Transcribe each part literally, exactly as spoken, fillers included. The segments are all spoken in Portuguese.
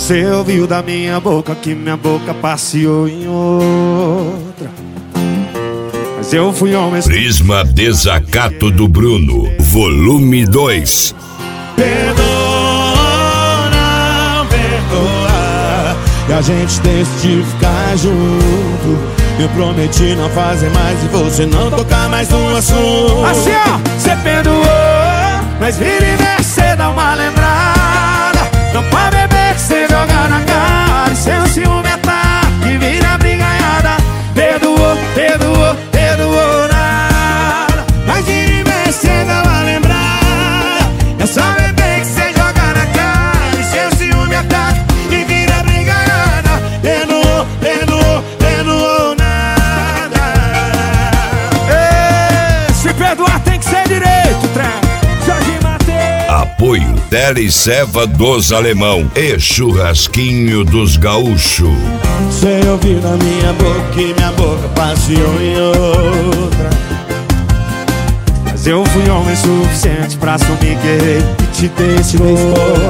Você ouviu da minha boca que minha boca passeou em outra, mas eu fui homem. Prisma Desacato do Bruno, volume dois. Perdoa, não perdoa, e a gente decidiu ficar junto. Eu prometi não fazer mais e você não tocar mais no assunto. Assim ó, você perdoou, mas vira e mexe, cê dá uma lembrada. Não pode beber que cê joga na cara, e seu ciúme é tá que vira brigaiada. Perdoou, perdoou, perdoou nada, mas vira e mexe, cê dá uma lembrada. É só beber que cê joga na cara, e seu ciúme é tá que vira brigaiada. Perdoou, perdoou, perdoou nada. Perdoar tem que ser direito, trem. Jorge Mateus. Apoio Teleceva dos Alemão e Churrasquinho dos Gaúcho. Você ouviu na minha boca que minha boca passeou em outra, mas eu fui homem suficiente pra assumir que errei e te deixou.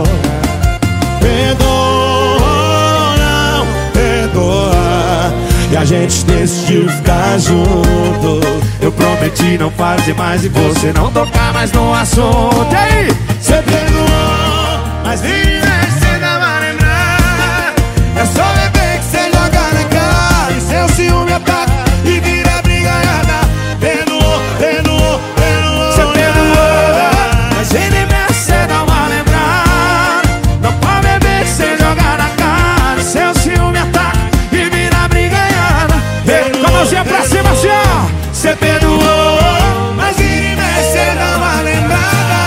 Perdoa, não perdoa, e a gente decidiu ficar junto. Eu prometi não fazer mais e você não tocar mais no assunto. E aí? Você perdoou, mas vira e mexe, cê dá uma lembrada. É só beber que cê joga na cara, e seu ciúme ataca e vira brigaiada. Perdoou, perdoou, perdoou. Você perdoou, mas vira e mexe, cê dá uma lembrada. Não pode beber que cê joga na cara, e seu ciúme ataca e vira brigaiada. Com a mãozinha pra cima, assim ó. Cê perdoou, mas vira e mexe, cê dá uma lembrada.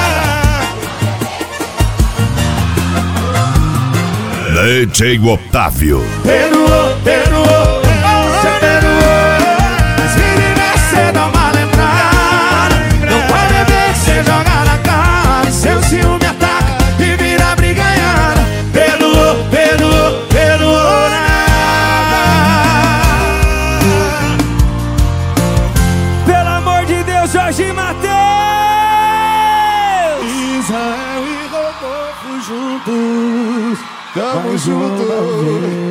Leite Otávio. Perdoou, perdoou, cê perdoou, mas vira e mexe, cê dá uma lembrada. Não pode beber que cê joga na cara, e seu ciúme ataca e vira brigaiada. Perdoou, perdoou, perdoou nada. Jorge Mateus, Israel e Rodolfo juntos, tamo juntos.